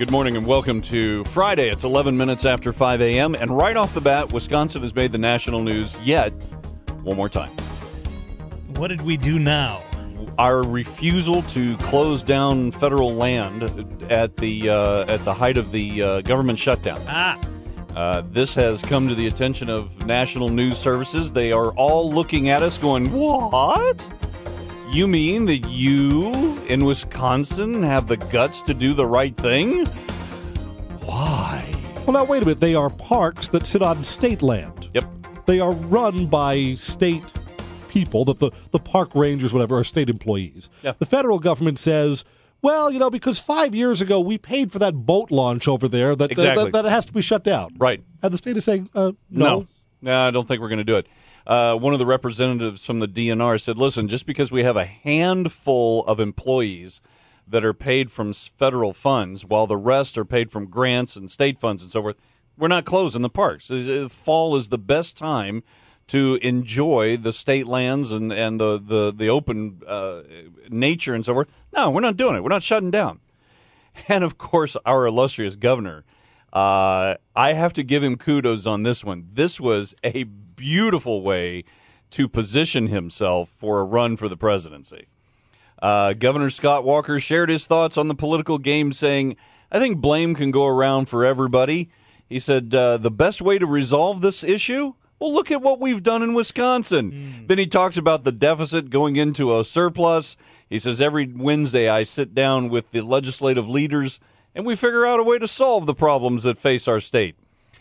Good morning and welcome to Friday. It's 11 minutes after 5 a.m. And right off the bat, Wisconsin has made the national news yet one more time. What did we do now? Our refusal to close down federal land at the height of the government shutdown. This has come to the attention of national news services. They are all looking at us going, what? You mean that you in Wisconsin have the guts to do the right thing? Why? Well, now, wait a minute. They are parks that sit on state land. Yep. They are run by state people, that the park rangers, whatever, are state employees. Yeah. The federal government says, well, because 5 years ago we paid for that boat launch over there that, Exactly. that it has to be shut down. Right. And the state is saying, no. No, I don't think we're going to do it. One of the representatives from the DNR said, listen, just because we have a handful of employees that are paid from federal funds while the rest are paid from grants and state funds and so forth, we're not closing the parks. Fall is the best time to enjoy the state lands and the open nature and so forth. No, we're not doing it. We're not shutting down. And, of course, our illustrious governor, I have to give him kudos on this one. This was a beautiful way to position himself for a run for the presidency. Governor Scott Walker shared his thoughts on the political game, saying, I think blame can go around for everybody. He said, the best way to resolve this issue? Well, look at what we've done in Wisconsin. Then he talks about the deficit going into a surplus. He says, every Wednesday I sit down with the legislative leaders and we figure out a way to solve the problems that face our state.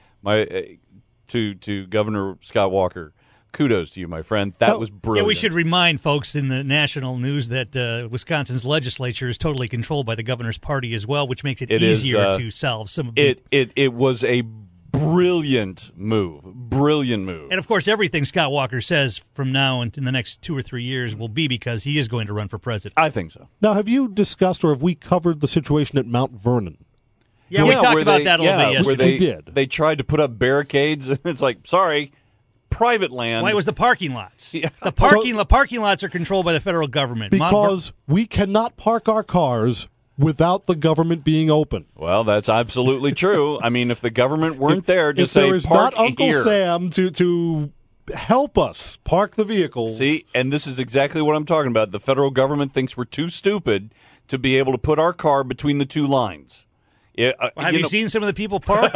To Governor Scott Walker, kudos to you, my friend. That was brilliant. Yeah, we should remind folks in the national news that Wisconsin's legislature is totally controlled by the governor's party as well, which makes it easier to solve some of the... It was a brilliant move. Brilliant move. And, of course, everything Scott Walker says from now and in the next 2 or 3 years will be because he is going to run for president. I think so. Now, have you discussed or have we covered the situation at Mount Vernon? Yeah, we talked about that a little bit yesterday. We did. They tried to put up barricades, and it's like, sorry, private land. Well, it was the parking lots. Yeah. The parking lots are controlled by the federal government. Because we cannot park our cars without the government being open. Well, that's absolutely true. I mean, if the government weren't there to if say, there is park not Uncle here. Sam to help us park the vehicles. See, and this is exactly what I'm talking about. The federal government thinks we're too stupid to be able to put our car between the two lines. Have you seen some of the people park?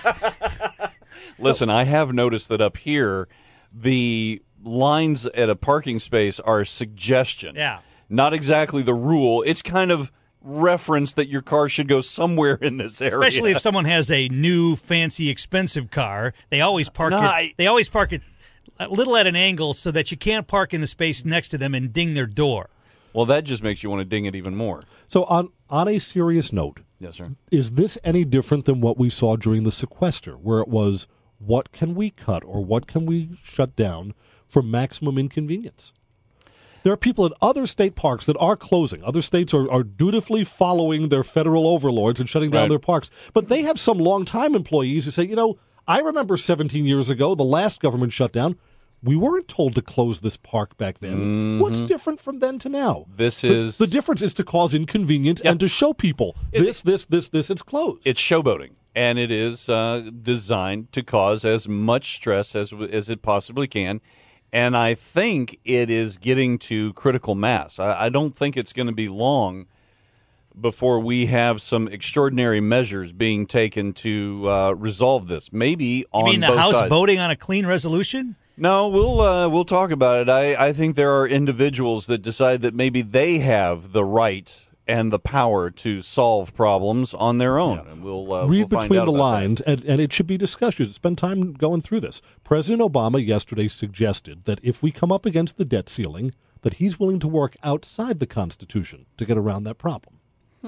Listen, I have noticed that up here, the lines at a parking space are a suggestion. Yeah. Not exactly the rule. It's kind of reference that your car should go somewhere in this area. Especially if someone has a new, fancy, expensive car. They always park They always park it a little at an angle so that you can't park in the space next to them and ding their door. Well, that just makes you want to ding it even more. So on a serious note, yes, sir. Is this any different than what we saw during the sequester, where it was what can we cut or what can we shut down for maximum inconvenience? There are people at other state parks that are closing. Other states are dutifully following their federal overlords and shutting down their parks. But they have some longtime employees who say, I remember 17 years ago, the last government shutdown, we weren't told to close this park back then. Mm-hmm. What's different from then to now? The difference is to cause inconvenience and to show people this, it's closed. It's showboating, and it is designed to cause as much stress as it possibly can. And I think it is getting to critical mass. I don't think it's going to be long before we have some extraordinary measures being taken to resolve this. Maybe on both sides. You mean the House voting on a clean resolution? No, we'll talk about it. I think there are individuals that decide that maybe they have the right and the power to solve problems on their own. Yeah. And we'll read find between out the about lines, and it should be discussed. You should spend time going through this. President Obama yesterday suggested that if we come up against the debt ceiling, that he's willing to work outside the Constitution to get around that problem.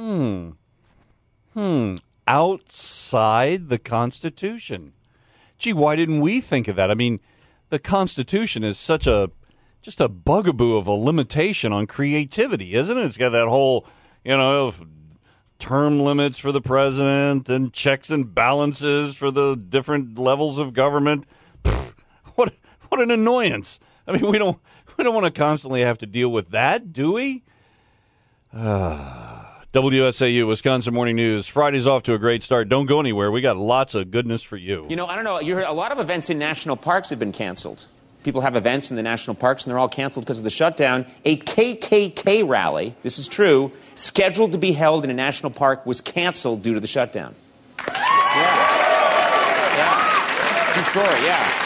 Outside the Constitution. Gee, why didn't we think of that? I mean, the Constitution is just a bugaboo of a limitation on creativity, isn't it? It's got that whole, term limits for the president and checks and balances for the different levels of government. What an annoyance. I mean, we don't want to constantly have to deal with that, do we? Doesn't WSAU, Wisconsin Morning News. Friday's off to a great start. Don't go anywhere. We got lots of goodness for you. You know, I don't know. You heard a lot of events in national parks have been canceled. People have events in the national parks, and they're all canceled because of the shutdown. A KKK rally, this is true, scheduled to be held in a national park was canceled due to the shutdown. Yeah. True story, yeah.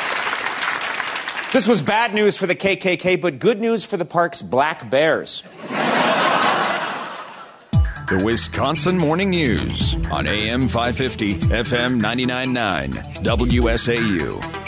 This was bad news for the KKK, but good news for the park's black bears. The Wisconsin Morning News on AM 550, FM 99.9, WSAU.